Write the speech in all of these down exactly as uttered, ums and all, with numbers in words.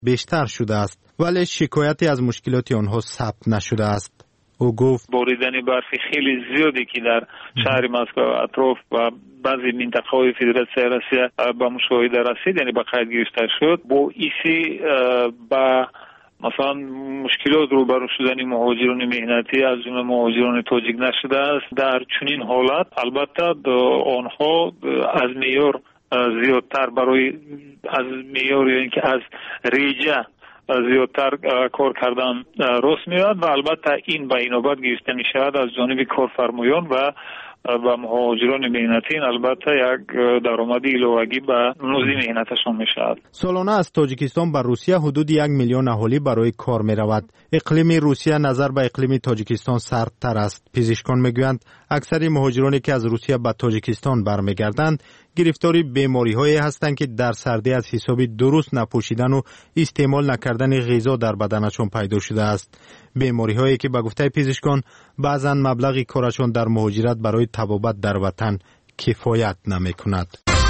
بیشتر شده است، ولی شکایتی از مشکلات آنها ثبت نشده است. او گفت بریدن برف خیلی زیادی که در شهر مسکو اطراف و بعضی منطقه‌های فدراسیون روسیه به مشاهده رسید، یعنی به قید گرفته شد. با ایسی با مثلا مشکلات روبرو شدن مهاجران مهنتی از جمله مهاجران تاجیک نشده است. در چنین حالت البته آنها از معیار زیادتر برای از معیار یا اینکه از ریجه زیادتر کار کردن راست میاد و البته این به اینابت گرفته می شود از جانب کارفرمایان و و مهاجران مهنتی. البته یک درآمدی الهه‌ای به مزد مهنتشان می شود. سالانه از تاجیکستان به روسیه حدود یک میلیون اهالی برای کار می رود. اقلیم روسیه نظر به اقلیم تاجیکستان سردتر است. پزشکان میگویند اکثر مهاجرانی که از روسیه به تاجیکستان برمیگردند گرفتاری بیماری‌هایی هستند که در سردی از حسابی درست نپوشیدن و استعمال نکردن غذا در بدنشان پیدا شده است. بیماری‌هایی که به گفته پزشکان بعضاً مبلغ کارشان در مهاجرت برای طبابت در وطن کفایت نمی‌کند.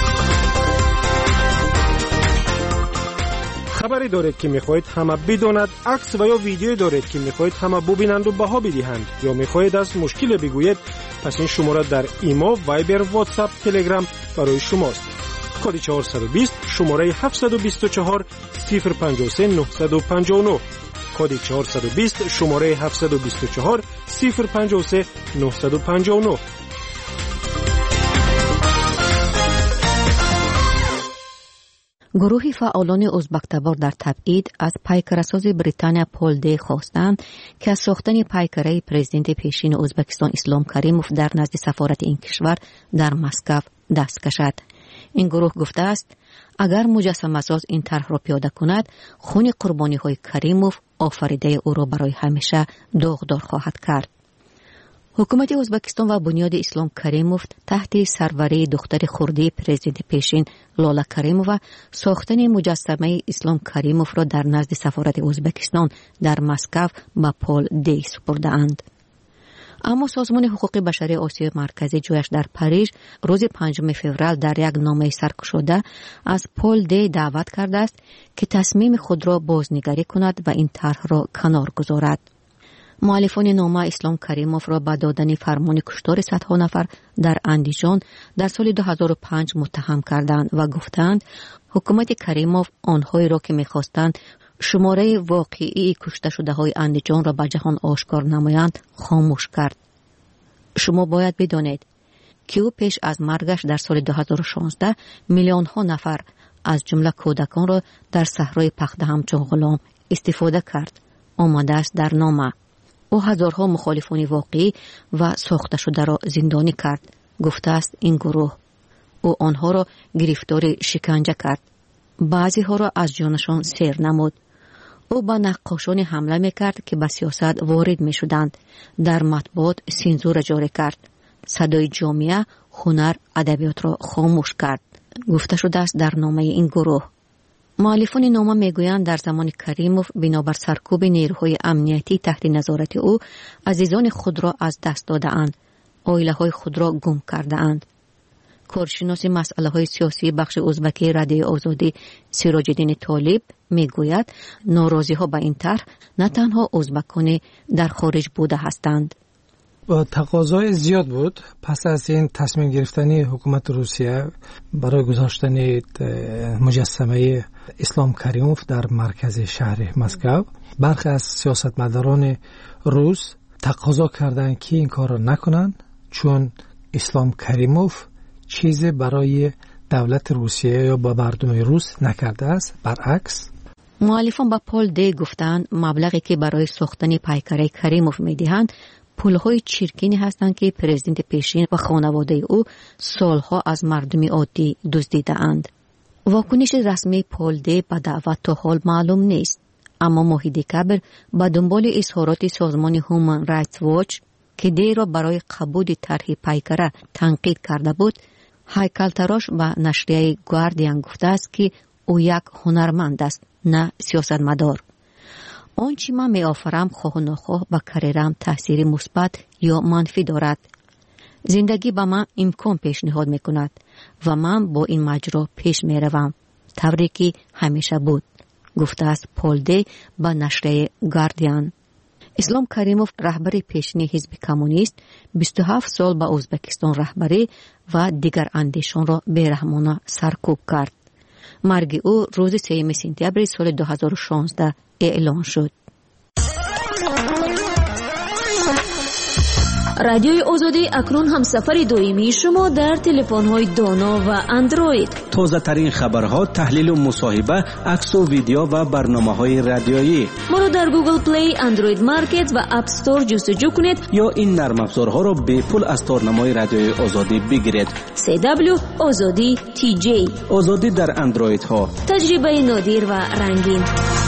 خبری دارید که میخواهید همه بداند، عکس و یا ویدیویی دارید که میخواهید همه ببینند و بها بدهند، یا میخواهید از مشکل بگویید، پس این شماره در ایما، وایبر، واتساپ، تلگرام برای شماست. کد چهارصد و بیست شماره هفتصد و بیست و چهار صفر پنجاه و سه نهصد و پنجاه و نه. کد چهارصد و بیست شماره هفتصد و بیست و چهار صفر پنجاه و سه نهصد و پنجاه و نه. گروهی فعالان ازبک‌تبار در تبعید از پیکرساز بریتانیا پول دی خواستند که از ساختن پیکره پرزیدنت پیشین ازبکستان اسلام کریموف در نزد سفارت این کشور در مسکو دست کشد. این گروه گفته است اگر مجسمه ساز این طرح را پیاده کند، خون قربانی های کریموف آفریده او را برای همیشه داغدار خواهد کرد. حکومت ازبکستان و بنیاد اسلام کریموف تحت سروری دختر خردی پرزیدنت پیشین لالا کریمووا ساختن مجسمه اسلام کریموف را در نزد سفارت ازبکستان در مسکو به پول دی سپرده‌اند. اما سازمان حقوق بشری آسیای مرکزی جایش در پاریژ روز پنجم فوریه در یک نامه سرکشاده از پول دی دعوت کرده است که تصمیم خود را بازنگری کند و این طرح را کنار گذارد. مؤلفان نامه اسلام کریموف را به دادن فرمان کشتار صدها نفر در اندیجان در سال دو هزار و پنج متهم کردند و گفتند حکومت کریموف آنهایی را که می‌خواستند شماره واقعی کشته شده های اندیجان را به جهان آشکار نمایند خاموش کرد. شما باید بدانید که او پیش از مرگش در سال دو هزار و شانزده میلیون ها نفر از جمله کودکان را در صحرای پخته همچون غلام استفاده کرد. آمده است در نامه. او هزارها مخالفان واقعی و ساخته شده را زندانی کرد. گفته است این گروه. او آنها را گرفتاری شکنجه کرد. بعضی ها را از جانشان سیر نمود. او با نقاشان حمله میکرد که به سیاست وارد می شدند. در مطبوعات سانسور جاری کرد. صدای جامعه هنر ادبیات را خاموش کرد. گفته شده است در نامه این گروه. مؤلفان نامه میگویند در زمان کریموف بنابر سرکوب نیروهای امنیتی تحت نظارت او عزیزان خود را از دست داده‌اند، عائله‌های خود را گم کرده‌اند. کارشناس مسئله های سیاسی بخش ازبکی رادیو آزادی سراج الدین طالب میگوید ناراضی ها به این طرح نه تنها ازبکان در خارج بوده هستند. تقاضای زیاد بود پس از این تصمیم گرفتن حکومت روسیه برای گذاشتن مجسمه اسلام کریموف در مرکز شهر مسکو. برخی از سیاستمداران روس تقاضا کردند که این کار را نکنند چون اسلام کریموف چیزی برای دولت روسیه یا با مردم روس نکرده است. برعکس مؤلفان با پول دی گفتند مبلغی که برای ساختن پیکره کریموف میدهند پولهای چرکینی هستند که پرزیدنت پیشین و خانواده او سالها از مردم عادی دزدیده‌اند. واکنش رسمی پول دی به دعوت تا حال معلوم نیست، اما موحد کبر با دنبال اظهارات سازمان هومن رایتس واچ که دی را برای قبول طرح پیکره تنقید کرده بود، هیکل‌تراش به نشریه گاردین گفته است که او یک هنرمند است نه سیاستمدار. آنچه من می آفرم خواه و ناخواه با کریرم تأثیر مثبت یا منفی دارد. زندگی به من امکان پیشنهاد می کند و من با این ماجرا پیش می روم طوری که همیشه بود. گفته است پول دی به نشریه گاردین. اسلام کریموف رهبر پیشین حزب کمونیست بیست و هفت سال به ازبکستان رهبری و دیگر اندیشان را بیرحمانه سرکوب کرد. مرگ او روز سوم سپتامبر سال دو هزار و شانزده اعلان شد. رادیوی آزادی اکنون هم سفر دائمی شما در تلفن‌های دانا و اندروید. تازه ترین خبرها، تحلیل و مصاحبه، عکس و ویدیو و برنامه‌های رادیویی. ما را در گوگل پلی، اندروید مارکت و اپ استور جستجو کنید یا این نرم افزارها را به پول از تارنمای رادیوی آزادی بگیرید. سی دبلیو آزادی تی جی. آزادی در اندروید ها. تجربه نادر و رنگین.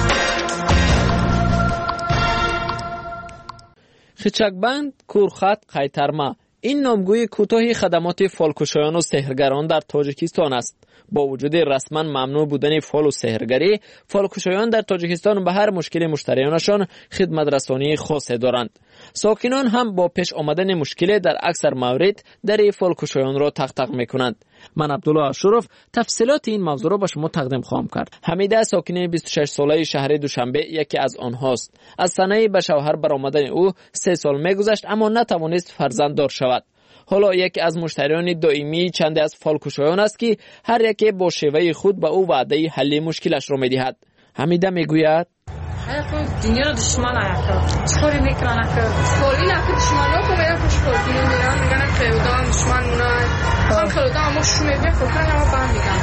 خچکبند، کورخط، قیترما این نامگوی کوتاهی خدمات فالکشایان و سحرگران در تاجیکستان است. با وجود رسما ممنوع بودن فال و سحرگری، فالکشایان در تاجیکستان به هر مشکل مشتریانشان خدمت رسانی خاصی دارند. ساکنان هم با پیش آمدن مشکل در اکثر موارد در فالکشایان را تق تق میکنند. من عبدالله اشرف تفصیلات این موضوع را به شما تقدیم خواهم کرد. حمیده ساکنه بیست و شش ساله شهر دوشنبه یکی از آنهاست. از سنه به شوهر برآمدن او سه سال میگذشت اما نتوانست فرزنددار شود. حالا یکی از مشتریان دائمی چند از فالکشایان است که هر یکی با شیوه خود به او وعده حل مشکلش را میدهد. حمیده میگوید دنیا رو دشمن آید چطوری میکنن که فالی نکه دشمن ها که باید خوش فالی میگن میگن خیودا هم دشمن مونن هم خیودا هم شو میبین فکرن هم با هم میگن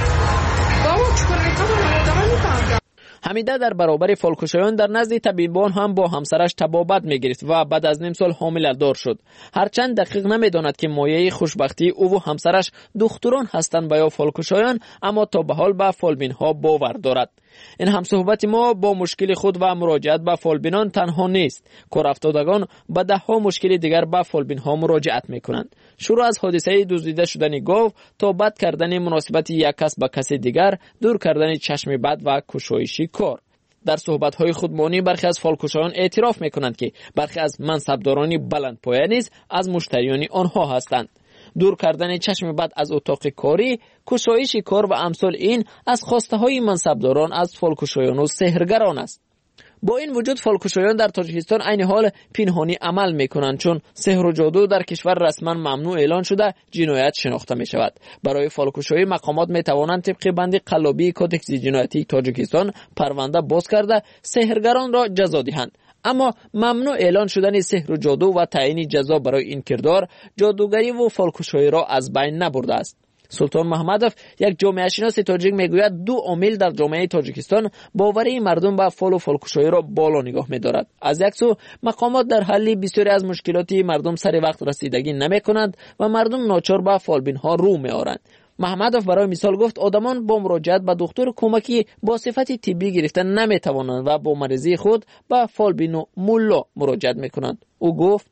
بابا چطور میکنن آدم هم میکنن. حمیده در برابر فالکشایان در نزد طبیبان هم با همسرش طبابت میگرفت و بعد از نیم سال حامل دار شد. هرچند دقیق نمیداند که مایه خوشبختی او و همسرش دختران هستند یا فالکشایان، اما تا به حال به فالبین ها باور دارد. این هم صحبت ما با مشکل خود و مراجعت به فالبینان تنها نیست. کار افتادگان به ده ها مشکل دیگر به فالبین ها مراجعت میکنند. شروع از حادثه دزدیده شدن گاو تا بد کردن مناسبت یک کس به کس دیگر، دور کردن چشم بد و کشایشی کار. در صحبت‌های خودمانی برخی از فالکشایان اعتراف میکنند که برخی از منصبداران بلند پایه نیز از مشتریان آنها هستند. دور کردن چشم بد از اتاق کاری، کشایش کار و امثال این از خواسته های منصبداران از فالکشایان و سحرگران است. با این وجود فالکشایان در تاجیکستان عین حال پنهانی عمل میکنند، چون سحر و جادو در کشور رسما ممنوع اعلان شده جنایت شناخته می شود. برای فالکشایی مقامات می توانند طبق بند قلابی کدکس جنایتی تاجیکستان پرونده باز کرده سحرگران را جزا دهند. اما ممنوع اعلان شدن سحر و جادو و تعیین جزا برای این کردار جادوگری و فالکشایی را از بین نبرده است. سلطان محمدوف یک جامعه شناس تاجیک میگوید دو عامل در جامعه تاجیکستان باوری مردم به فال و فالکشایی را بالا نگاه می‌دارد. از یک سو مقامات در حل بسیاری از مشکلات مردم سر وقت رسیدگی نمی‌کنند و مردم ناچار به فالبین ها رو می‌آورند. محمدوف برای مثال گفت آدمان با مراجعت به دکتر کمکی با صفت طبی گرفتن نمی‌توانند و با مریضی خود به فالبین و ملا مراجعت می‌کنند. او گفت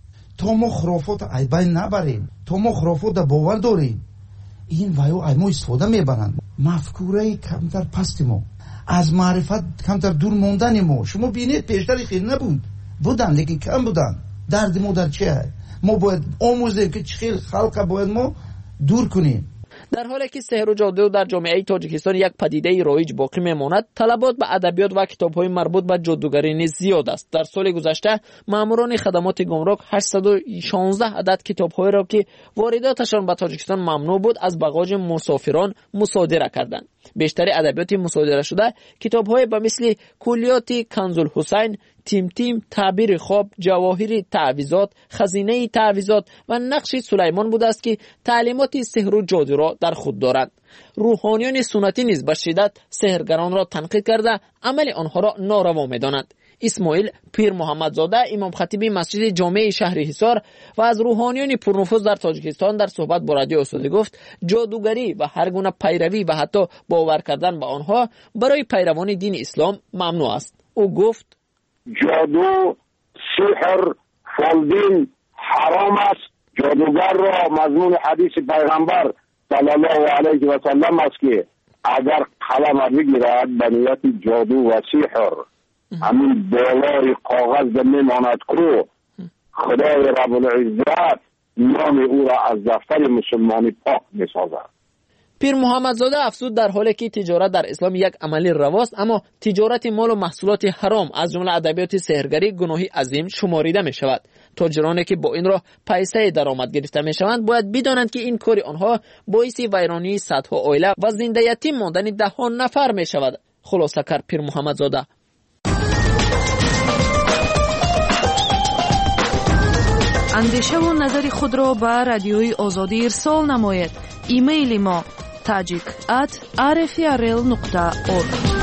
تو ما خرافات ای بین نبریم، تو ما خرافات باور داریم. این وایو ایمو استفاده میبرند. مفکوره کمتر پست ما، از معرفت کمتر دور موندن ما. شما بینید پیشتر خیلی نبود، بودن لیکن کم بودن. درد ما در چه هست؟ ما باید آموزیم که چه خیلی خلق باید ما دور کنیم. در حالی که سحر و جادو در جامعه تاجیکستان یک پدیده رایج باقی میماند، طلبات به ادبیات و کتاب‌های مربوط به جادوگری نیز زیاد است. در سال گذشته ماموران خدمات گمرک هشتصد و شانزده عدد کتاب‌های را که وارداتشان به تاجیکستان ممنوع بود از بغاج مسافران مصادره کردند. بیشتر ادبیات مصادره شده کتاب‌های به مثل کلیات کنز الحسین، تیم تیم، تعبیر خواب، جواهر تعویضات، خزینه تعویضات و نقش سلیمان بوده است که تعلیمات سحر و جادو را در خود دارند. روحانیان سنتی نیز به شدت سحرگران را تنقید کرده عمل آنها را ناروا می‌دانند. اسماعیل پیر محمدزاده امام خطیب مسجد جامع شهر حصار و از روحانیان پرنفوذ در تاجیکستان در صحبت با رادیو آزادی گفت جادوگری و هر گونه پیروی و حتی باور کردن به آنها برای پیروان دین اسلام ممنوع است. او گفت جادو، سحر، فالبین حرام است. جادوگر را مضمون حدیث پیغمبر صلی الله علیه و سلم است که اگر قلم بگیرد به نیت جادو و سحر همین بالای کاغذ میماند کو خدای رب العزت نام او را از دفتر مسلمانی پاک میسازد. پیر محمدزاده افزود در حالی که تجارت در اسلام یک عملی رواست، اما تجارت مال و محصولات حرام از جمله ادبیات سحرگری گناهی عظیم شماریده می شود. تاجرانی که با این راه پیسه درآمد گرفته می شوند باید بدانند که این کار آنها باعث ویرانی صدها عائله و زنده یتیم ماندن ده ها نفر می شود. خلاصه کرد پیر محمدزاده. اندیشه و نظر خود را به رادیوی آزادی ارسال نمایید. ایمیل ما تاجیک ات آر اف ار ال نقطه اورگ.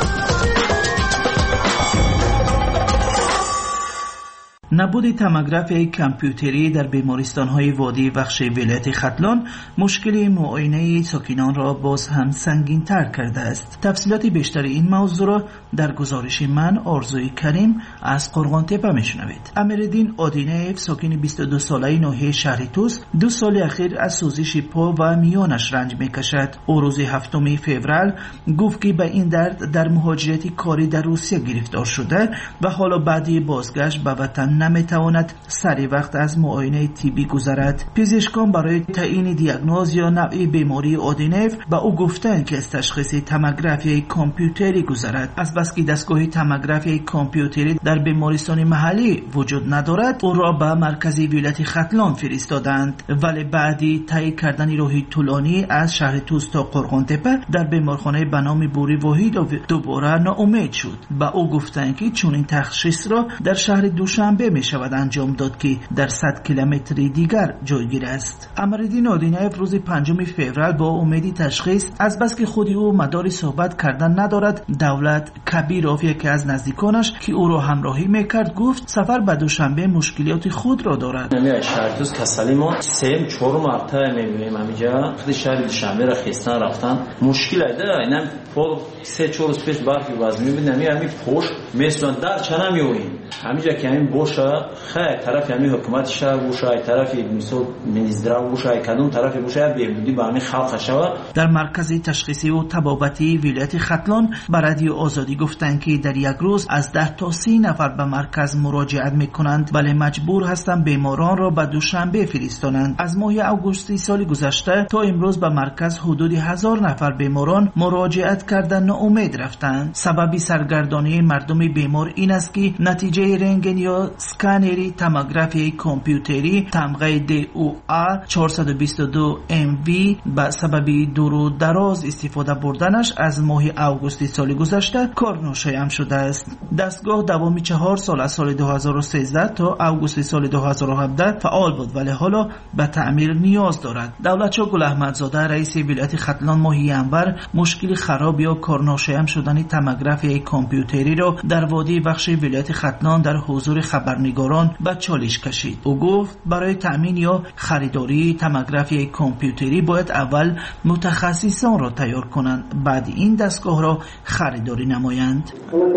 نبود توموگرافی کامپیوتری در بیمارستان‌های وادی وخش ولایت ختلان مشکل معاینه ساکنان را باز هم سنگین‌تر کرده است. تفصیلات بیشتر این موضوع را در گزارش من آرزوی کریم از قرغان‌تپه میشنوید. امیرالدین آدینیف ساکن بیست و دو ساله ناحیه شهر توس دو سال اخیر از سوزش پا و میانش رنج میکشد. او روز هفتم فوریه گفت که به این درد در مهاجرت کاری در روسیه گرفتار شده و حالا بعدی بازگشت به وطن نمیتواند سری وقت از معاینه طبی گذرد. پزشکان برای تعیین دیاگنوز یا نوع بیماری آدینیف به او گفتند که از تشخیص توموگرافی کامپیوتری گذرد. از بس که دستگاه توموگرافی کامپیوتری در بیمارستان محلی وجود ندارد، او را به مرکز ولایت ختلان فرستادند، ولی بعدی طی کردن راهی طولانی از شهر توس تا قرغان‌تپه در بیمارخانه به نام بوری واحد دوباره ناامید شد. به او گفتند که چون این تشخیص را در شهر دوشنبه می شود انجام داد که در صد کیلومتر دیگر جایگیر است. امیرالدین آدینیف روز پنجم فوریه با امیدی تشخیص از بس که خودی او مدار صحبت کردن ندارد، دولت کبیروف یکی از نزدیکانش که او را همراهی میکرد گفت سفر به دوشنبه مشکلات خود را دارد. نمی شهر توس کسلی ما سه چهار مرتبه میبینیم همینجا خود شهر دوشنبه را خستن رفتن مشکل ایده. اینم پول سه چهار روز پیش برفی باز میبینیم همین پشت مثلا در چنا میویم همینجا که همین باشه خیر طرف همین حکومت شهر باشه طرف مثلا منیزدرا باشه کدوم طرف باشه بهبودی به همین خلق شوه. در مرکز تشخیصی و طبابتی ولایت ختلان به رادیو آزادی گفتند که در یک روز از ده تا سی نفر به مرکز مراجعت میکنند، ولی مجبور هستند بیماران را به دوشنبه فرستانند. از ماه اوگوست سال گذشته تا امروز به مرکز حدود هزار نفر بیماران مراجعت کردن ناامید رفتند. سبب سرگردانی مردم بیمار این است که نتیجه رنتگن یا اسکنری توموگرافی کامپیوتری تمغه دی او آ چهارصد و بیست و دو ام وی به سبب دور و دراز استفاده بردنش از ماه اوگوست سال گذشته کار ناشایم شده است. دستگاه دوامی چهار سال از سال دو هزار و سیزده تا اوگوست سال دو هزار و هفده فعال بود، ولی حالا به تعمیر نیاز دارد. دولتشاه گل احمدزاده رئیس ولایت ختلان ماه ینور مشکل خراب یا کار ناشایم شدن توموگرافی کامپیوتری را در وادی بخش ولایت ختلان در حضور خبرنگاران به چالش کشید. او گفت برای تأمین یا خریداری توموگرافی کامپیوتری باید اول متخصصان را تیار کنند، بعد این دستگاه را خریداری نمایند.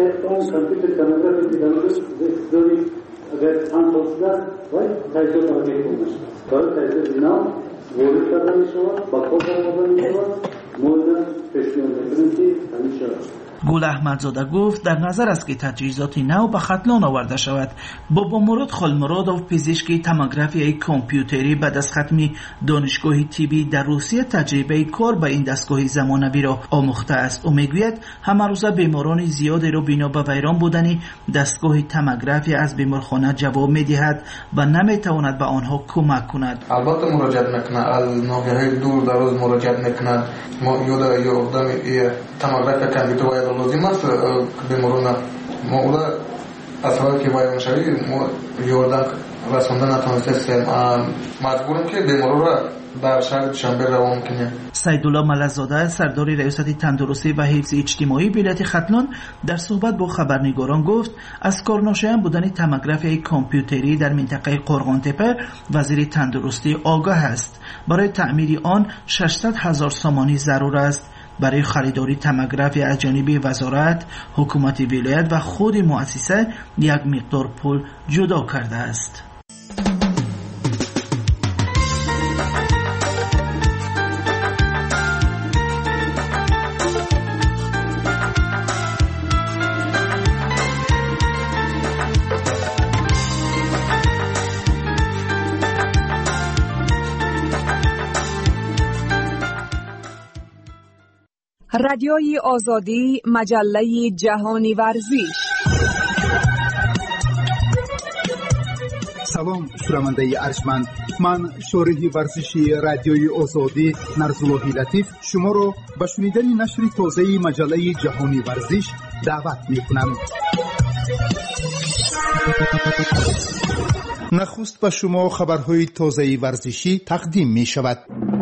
گل احمدزاده گفت در نظر است که تجهیزات نو به ختلان آورده شود. بابا مراد خالمرادوف پزشک توموگرافی کامپیوتری بعد از ختم دانشگاه طبی در روسیه تجربه کار به این دستگاه زمانوی را آموخته است. او میگوید همه روزه بیماران زیادی را بنا به ویران بودن دستگاه توموگرافی از بیمارخانه جواب میدهد و نمیتواند به آنها کمک کند. البته مراجعت میکنه، از ناحیه‌های دور دراز مراجعت میکنه. ما یاد یادم توموگرافی کامپیوتری لازم است بیماران ما اولا اصلا که باید شوی ما یادم رسوندن نتونستیم مجبوریم که بیماران را در شهر دوشنبه روان کنیم. سیدالله ملک‌زاده سردار ریاست تندرستی و حفظ اجتماعی ولایت ختلان در صحبت با خبرنگاران گفت از کار ناشایان بودن توموگرافی کامپیوتری در منطقه قرغان‌تپه وزیر تندرستی آگاه است. برای تعمیر آن ششصد هزار سامانی ضرور است. برای خریداری توموگرافی از جانب وزارت، حکومت ولایت و خود مؤسسه یک مقدار پول جدا کرده است. رادیوی آزادی، مجله جهانی ورزش. سلام شنونده ارجمند، من شارح ورزشی رادیوی آزادی نرزاللهی لطیف شما را به شنیدن نشر تازه مجله جهانی ورزش دعوت می‌کنم. نخست به شما خبرهای تازه ورزشی تقدیم می شود.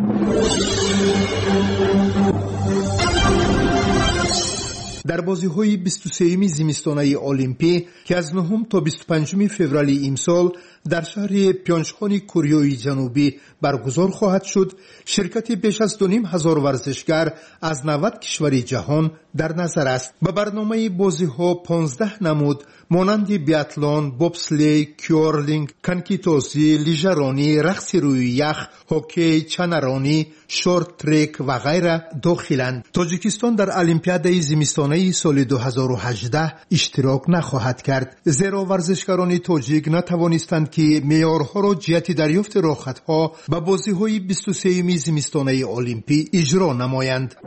در بازی‌های بیست و سوم زمستانه المپی که از نهم تا بیست و پنجم فوریه امسال در شهر پیونگچان کره جنوبی برگزار خواهد شد، شرکت بیش از دو نیم هزار ورزشگر از نود کشور جهان در نظر است. به برنامه بازی‌ها پانزده نمود مانند بیاتلون، بوبسلی، کیورلینگ، کنکیتوزی، لیژرانی، رقص روی یخ، هوکی، چنرانی، شورت ترک و غیره داخلند. تاجیکستان در المپیاد زمستانه سال دو هزار و هجده اشتراک نخواهد کرد، زیرا ورزشکاران تاجیک نتوانستند که معیارها را جهت دریافت راحت‌ها به بازی‌های بیست و سوم زمستانه المپی اجرا نمایند.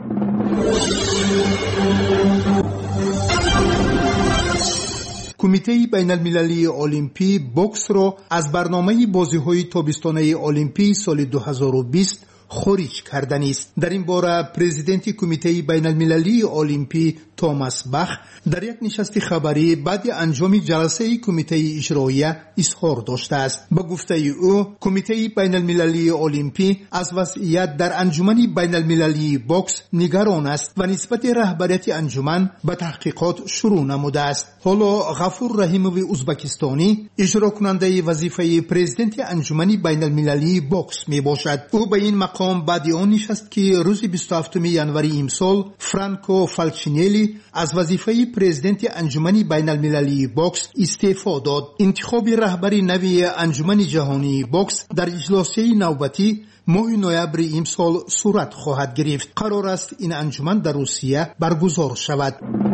کمیته بین المللی المپی بوکس را از برنامه بازی‌های تابستانه المپی سال دو هزار و بیست خارج کردن است. در این باره پرزیدنت کمیته بین المللی المپی توماس باخ در یک نشست خبری بعد انجام جلسه کمیته اجرایی اظهار داشته است. با گفته او کمیته بین المللی المپی از وضعیت در انجمن بین المللی بوکس نگران است و نسبت رهبریت انجمن به تحقیقات شروع نموده است. حالا غفور رحیموی ازبکستانی اجرا کننده وظیفه پرزیدنت انجمن بین المللی بوکس می باشد. او به این مقام بعد آن نشست که روز بیست و هفتم ژانویه امسال فرانکو فالچینلی از وظیفه پرزیدنت انجمن بین المللی بوکس استعفا داد. انتخاب رهبری نوی انجمن جهانی بوکس در اجلاس نوبتی ماه نوامبر امسال صورت خواهد گرفت. قرار است این انجمن در روسیه برگزار شود.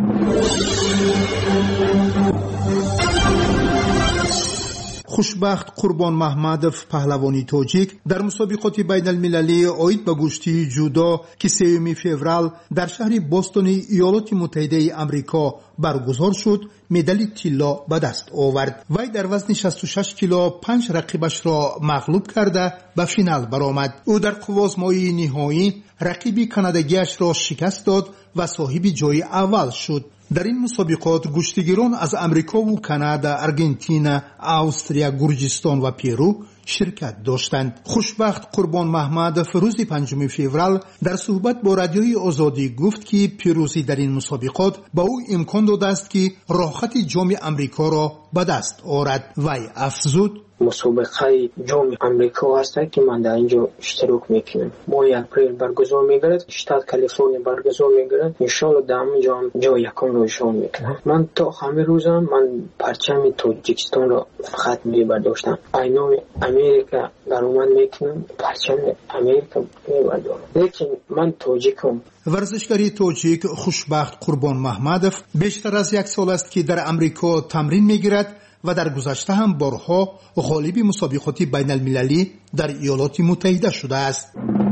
خوشبخت قربان محمدов پهلوانی تاجیک در مسابقات بین المللی آید به گشتی جودو که سوم فوریه در شهر بوستون ایالات متحده آمریکا برگزار شد مدال طلا به دست آورد. وی در وزن شصت و شش کیلو پنج رقیبش را مغلوب کرده به فینال برآمد. او در قوازمای نهایی رقیب کاناداییش را شکست داد و صاحب جای اول شد. در این مسابقات گشتیگیران از امریکا و کانادا، آرژانتین، استرالیا، گرجستان و پیرو شرکت داشتند. خوشبخت قربان محمد روز پنجم فوریه در صحبت با رادیوی آزادی گفت که پیروزی در این مسابقات با او امکان داده است که راحت جام امریکا را به دست آورد. وی افزود مسابقه جام امریکا هست که من در اینجا اشتراک میکنم. ماه اپریل برگزار میگردد، شتات کالیفرنیا برگزار میگردد. ان شاء الله در اینجا جای یکم رو نشان میکنم. من تا همه روزم من پرچم تاجیکستان را فقط میبرداشتم. اینا امریکا برآمد میکنم، پرچم امریکا میبردارم. لیکن من تاجیکم. ورزشکاری تاجیک خوشبخت قربان محمدов بیشتر از یک سال است که در امریکا تمرین میگیرد و در گذشته هم بارها غالب مسابقات بین المللی در ایالات متحده شده است.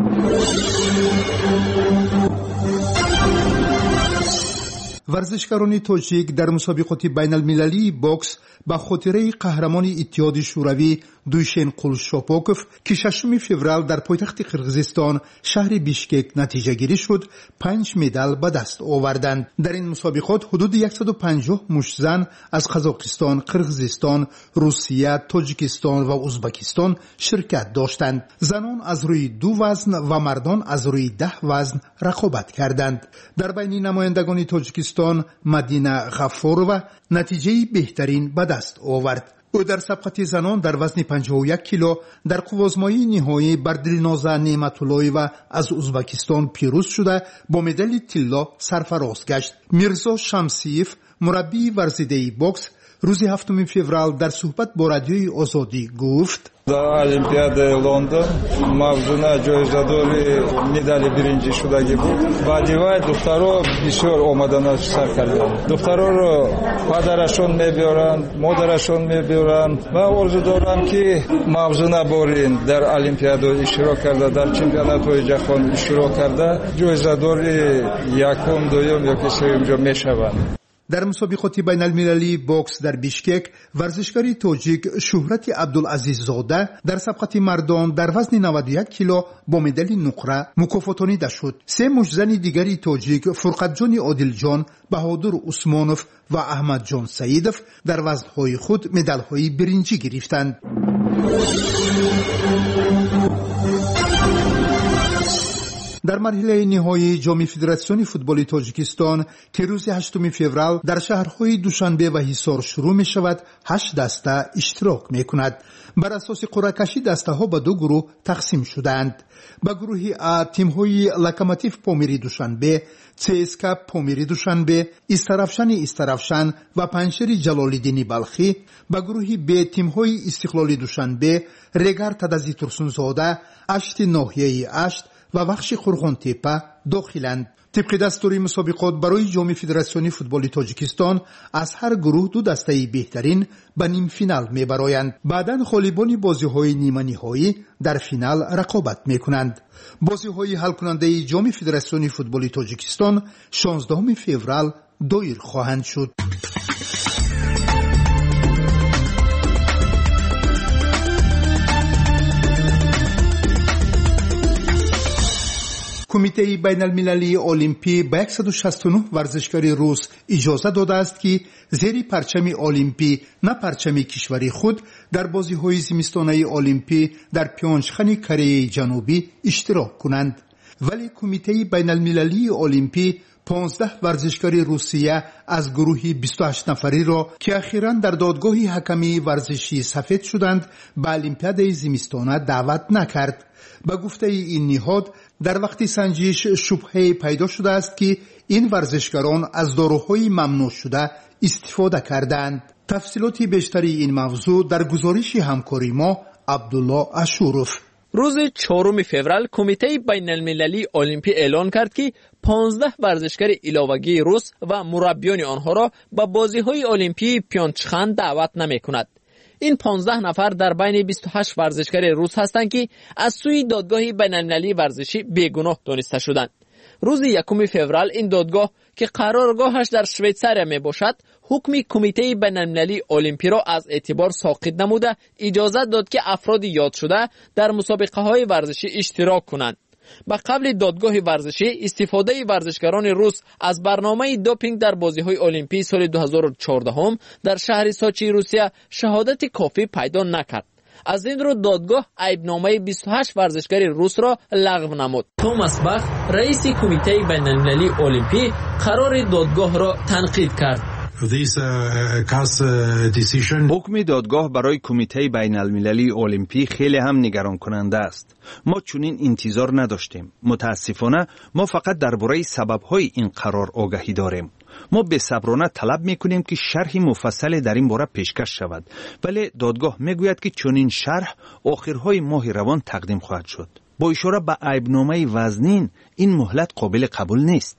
ورزشکاران تاجیک در مسابقات بین المللی بوکس با خاطره قهرمان اتحاد شوروی دوشن قولشاپوکوف که ششم فوریه در پایتخت قرقیزستان شهر بیشکک نتیجه گیری شد پنج مدال به دست آوردند. در این مسابقات حدود صد و پنجاه مشتزن از قزاقستان، قرقیزستان، روسیه، تاجیکستان و ازبکستان شرکت داشتند. زنان از روی دو وزن و مردان از روی ده وزن رقابت کردند. در بین نمایندگان تاجیکستان مدینه غفورова نتیجه بهترین به دست آورد. او در سبقت زنان در وزن پنجاه و یک کیلو در قوازمای نهایی بر دلنازه نعمت‌اللهی‌وا از ازبکستان پیروز شده با مدال طلا سرفراز گشت. میرزا شمسیف مربی ورزیده بوکس روز هفتم فوریه در صحبت با رادیوی آزادی گفت: در المپیاد لندن موضوع جایزه‌داری مدال برنجی شدگی بود. بعدی‌های دخترها بسیار آمدن سر کردند. دخترها رو پدرشون میبرند، مادرشون میبرند. و آرزو دارم که موضوع برین در المپیاد اشتراک کرده، در چمپیونات‌های جهان اشتراک کرده، جایزه‌داری یکم، دوم یا سوم میشوند. در مسابقات بین المللی بوکس در بیشکک ورزشکاری تاجیک شهرت عبدالعزیز زاده در سبقت مردان در وزن نود و یک کیلو با مدال نقره مکافاتانیده شد. سه مشزن دیگری تاجیک فرقت جان عادل جان، بهادر عثمانوف و احمد جان سعیدوف در وزنهای خود مدالهای برنجی گرفتند. در مرحله نهایی جام فدراسیون فوتبال تاجیکستان که روز هشتم فوریه در شهرهای دوشنبه و حصار شروع می شود، هشت دسته اشتراک می کند. بر اساس قرعه کشی دسته ها به دو گروه تقسیم شدند. به گروه ا تیم های لوکوموتیو پامیری دوشنبه، چسکا پامیری دوشنبه، استرافشان استرافشان و پنشر جلال‌الدین بلخی. به گروه ب تیم های استقلالی دوشنبه، رگار تدازی ترسونزاده، اشت ناحیه اشت و بخش خرغون تپه داخلند. طبق دستور مسابقات برای جام فدراسیون فوتبال تاجیکستان از هر گروه دو دسته بهترین به نیم فینال میبرایند. بعداً خالیبان بازی‌های نیمه نهایی در فینال رقابت میکنند. بازی‌های حل کننده جام فدراسیون فوتبال تاجیکستان شانزدهم فوریه دایر خواهند شد. کمیته بین المللی المپی به صد و شصت و نه ورزشکار روس اجازه داده است که زیر پرچم المپی نه پرچم کشوری خود در بازی‌های زمستانه المپی در پیونگچخان کره جنوبی اشتراک کنند. ولی کمیته بین المللی المپی پانزده ورزشکار روسیه از گروه بیست و هشت نفری را که اخیراً در دادگاه حکمی ورزشی سفید شدند به المپیاد زمستانه دعوت نکرد. به گفته این نهاد در وقتی سنجش شبهه پیدا شده است که این ورزشکاران از داروهای ممنوع شده استفاده کردند. تفصیلات بیشتری این موضوع در گزارش همکاری ما عبدالله اشورف. روز چهارم فوریه کمیته بین المللی المپی اعلان کرد که پانزده ورزشکار علاوگی روس و مربیان آنها را به بازی‌های المپی پیونگچخان دعوت نمی‌کند. این پانزده نفر در بین بیست و هشت ورزشکار روس هستند که از سوی دادگاه بین المللی ورزشی بیگناه دانسته شدند. روز یکم فوریه این دادگاه که قرارگاهش در شویتزاریا می باشد، حکم کمیته بین المللی المپی را از اعتبار ساقط نموده اجازه داد که افراد یاد شده در مسابقه های ورزشی اشتراک کنند. به قبل دادگاه ورزشی استفاده ورزشکاران روس از برنامه دوپینگ در بازی‌های المپی سال دو هزار و چهارده در شهر سوچی روسیه شهادت کافی پیدا نکرد. از این رو دادگاه عیبنامه بیست و هشت ورزشکار روس را لغو نمود. توماس باخ رئیس کمیته بین المللی المپی قرار دادگاه را تنقید کرد. حکم دادگاه برای کمیته بین المللی المپی خیلی هم نگران کننده است. ما چنین انتظار نداشتیم. متاسفانه ما فقط درباره سبب‌های این قرار آگاهی داریم. ما به صبرانه طلب میکنیم که شرح مفصل در این باره پیشکش شود، ولی دادگاه میگوید که چنین شرح آخرهای ماه روان تقدیم خواهد شد. با اشاره به عیبنامه وزنین این مهلت قابل قبول نیست.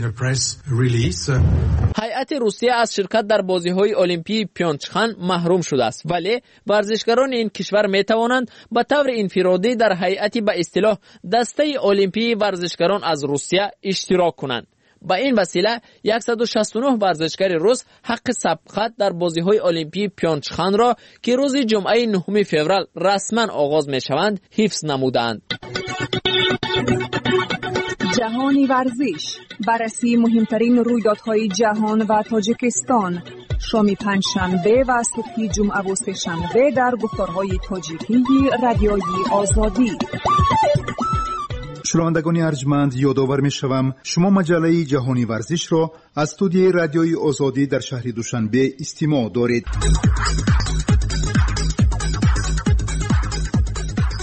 هیئت روسیه از شرکت در بازی‌های المپی پیونگچخان محروم شده است، ولی ورزشکاران این کشور میتوانند به طور انفرادی در هیئت به اصطلاح دسته المپی ورزشکاران از روسیه اشتراک کنند. با این وسیله صد و شصت و نه ورزشکار روس حق سبقت در بازی‌های المپی پیونگچخان را که روز جمعه نهم فوریه رسما آغاز می‌شوند حفظ نمودند. جهانی ورزش، بررسی مهمترین رویدادهای جهان و تاجیکستان، شام پنجشنبه و صبح جمعه و سه‌شنبه در گفتارهای تاجیکی رادیوی آزادی. شنوندگان ارجمند، یادآور می‌شوم شما مجله جهانی ورزش را از استودیوی رادیوی آزادی در شهر دوشنبه استماع دارید.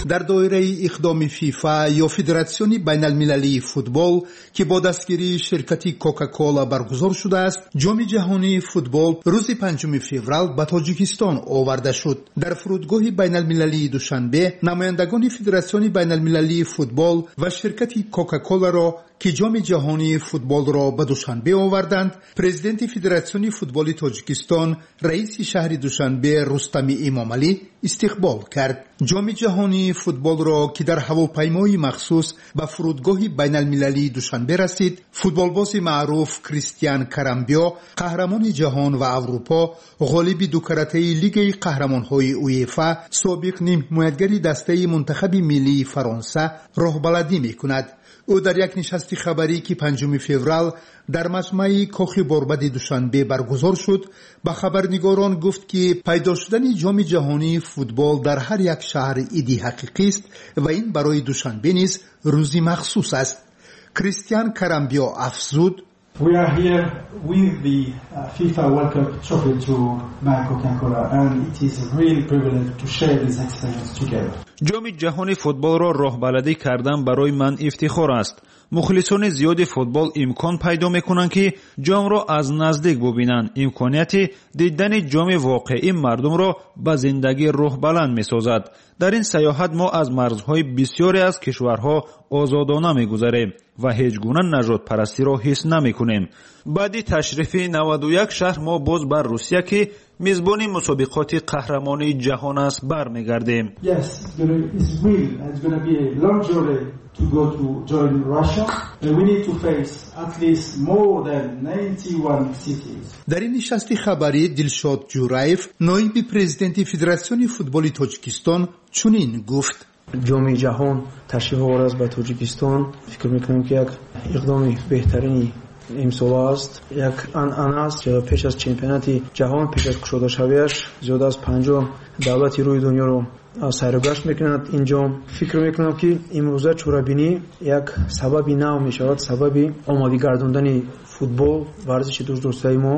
در دایره اقدام فیفا یا فدراسیون بین المللی فوتبال که با دستگیری شرکت کوکاکولا برگزار شده است، جام جهانی فوتبال روز پنجم فوریه به تاجیکستان آورده شد. در فرودگاه بین المللی دوشنبه نمایندگان فدراسیون بین المللی فوتبال و شرکت کوکاکولا را که جام جهانی فوتبال را به دوشنبه آوردند، پرزیدنت فدراسیون فوتبال تاجیکستان رئیس شهر دوشنبه رستم امامعلی استقبال کرد. جام جهانی فوتبال را که در هواپیمای مخصوص به فرودگاه بین المللی دوشنبه رسید، فوتبالباز معروف کریستیان کارامبیو، قهرمان جهان و اروپا، غالب دو کرته لیگ قهرمان‌های اویفا، سابق نیم حمایتگر دسته منتخب ملی فرانسه راهبردی می‌کند. او در یک نشست خبری که پنجم فوریه در مجمع کاخ باربد دوشنبه برگزار شد، به خبرنگاران گفت که پیدا شدن جام جهانی فوتبال در هر یک شهر ایدی حقیقی است و این برای دوشنبه نیز روزی مخصوص است. کریستیان کارامبیو افزود: We are here with the uh, FIFA World Cup trophy to by Coca-Cola and it is a real privilege to share this experience together. جام جهانی فوتبال را راهبردی کردن برای من افتخار است. مخلصان زیاد فوتبال امکان پیدا میکنند که جام را از نزدیک ببینند. امکانیت دیدن جام واقعی مردم را به زندگی روح بلند میسازد. در این سیاحت ما از مرزهای بسیاری از کشورها آزادانه میگذریم و هیچ گونه نژاد پرستی را حس نمیکنیم. بعد تشریف نود و یک شهر ما باز بر روسیه که میزبان مسابقات قهرمانی جهان است برمیگردیم. Yes, it's gonna, it's real and it's going to be a long journey to go to join Russia and we need to face at least more than ninety-one cities. در این نشست خبری دلشاد جورایف، نایب پرزیدنت فدراسیون فوتبال تاجیکستان چنین گفت: جام جهان تشریف آورده است به تاجیکستان. فکر میکنم که یک اقدام بهترینی امسال است. یک آن است که پیش از چمپیونات جهان، پیش از گشوده شویش، زیاده از پنجاه دولتی روی دنیا رو سیر و گشت میکنند. اینجا فکر میکنم که امروزه چورابینی یک سببی نو میشود، سببی آماده گرداندن فوتبال، ورزش دوستانه ما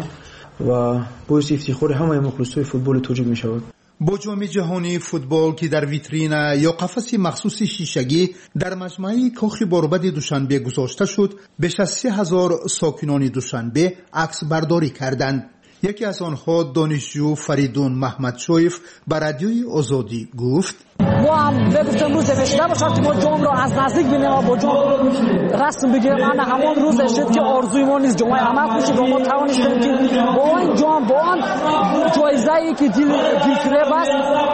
و باعث افتخار همه مخلصای فوتبال تاجیک میشود. با جام جهانی فوتبال که در ویترین یا قفس مخصوص شیشگی در مجمع کاخ باربد دوشنبه گذاشته شد، بیش از سه هزار ساکنان دوشنبه عکس برداری کردند. یکی از آنها دانشجو فریدون محمدشویف به رادیوی آزادی گفت: ما هم بگفتم روز نوشته باشد که ما جام را از نزدیک ببینیم و با جام رسم بگیریم. انا همون روز شد که آرزوی ما نیست جام عمل بشه و ما توانستیم که با این جام، با آن جایزه‌ای که دل دلفریب است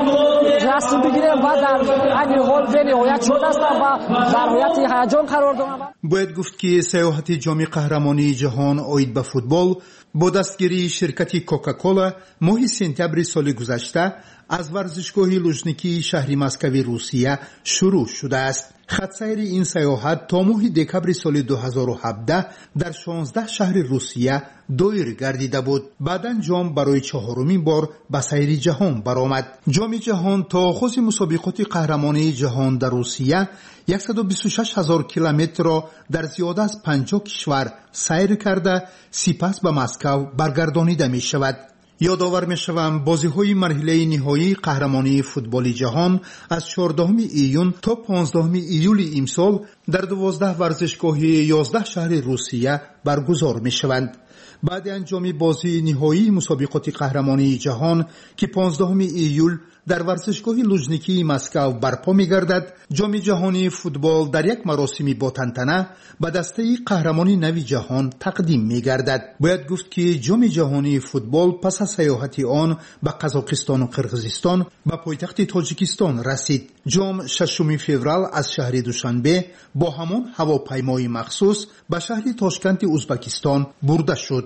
رسم بگیریم و در این حال به نهایت شده است و در نهایت هیجان قرار داریم. باید گفت که سیاحت جام قهرمانی جهان عاید به فوتبال با دستگیری شرکت کوکاکولا ماه سپتامبر سال گذشته از ورزشگاه لوژنیکی شهر مسکو روسیه شروع شده است. خط سیر این سیاحت تا ماه دکمبر سال دو هزار و هفده در شانزده شهر روسیه دایر گردیده بود. بعداً جام برای چهارمین بار به سیر جهان برآمد. جام جهان تا آغاز مسابقات قهرمانی جهان در روسیه صد و بیست و شش هزار کیلومتر را در زیاده از پنجاه کشور سیر کرده سپس به مسکو برگردانیده می شود. یادآور می شوم بازی‌های مرحله نهایی قهرمانی فوتبال جهان از چهاردهم ایون تا پانزدهم ایول امسال در دوازده ورزشگاه یازده شهر روسیه برگزار می شوند. بعد انجام بازی نهایی مسابقات قهرمانی جهان که پانزدهم ایول در ورزشگاه لوژنیکی مسکو برپا می‌گردد، جام جهانی فوتبال در یک مراسمی با تنتنه به دسته قهرمانی نوی جهان تقدیم می‌گردد. باید گفت که جام جهانی فوتبال پس از سیاحت آن به قزاقستان و قرقیزستان به پایتخت تاجیکستان رسید. جام ششم فوریه از شهر دوشنبه با همان هواپیمای مخصوص به شهر تاشکند ازبکستان برده شد.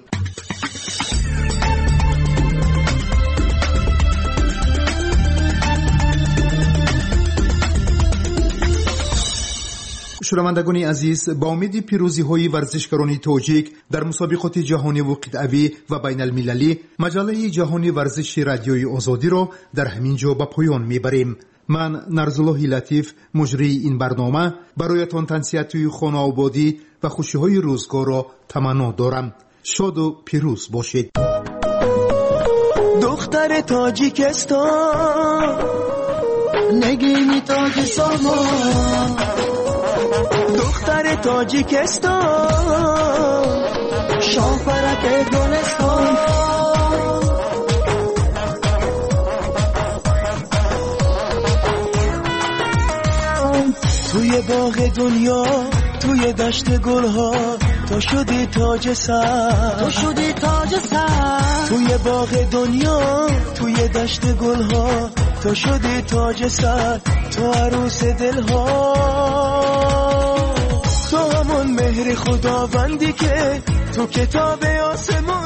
شنوندگان عزیز، با امید پیروزی های ورزشکاران تاجیک در مسابقات جهانی و قطعی و بین المللی، مجله جهانی ورزش رادیوی آزادی را در همین جا به پایان میبریم. من نرزالله لطیف مجری این برنامه برایتان تنسیت خانه آبادی و خوشی های روزگار را تمنا دارم. شاد و پیروز باشید. دختر تاجیکستان نگینی تاج سامان دختر تاجیکستان شاهپرک گلستان توی باغ دنیا توی دشت گلها تو شدی تاج سر تو شدی تاج سر توی باغ دنیا توی دشت گلها تو شدی تاج سر تو عروس دلها تو همون مهر خداوندی که تو کتاب آسمان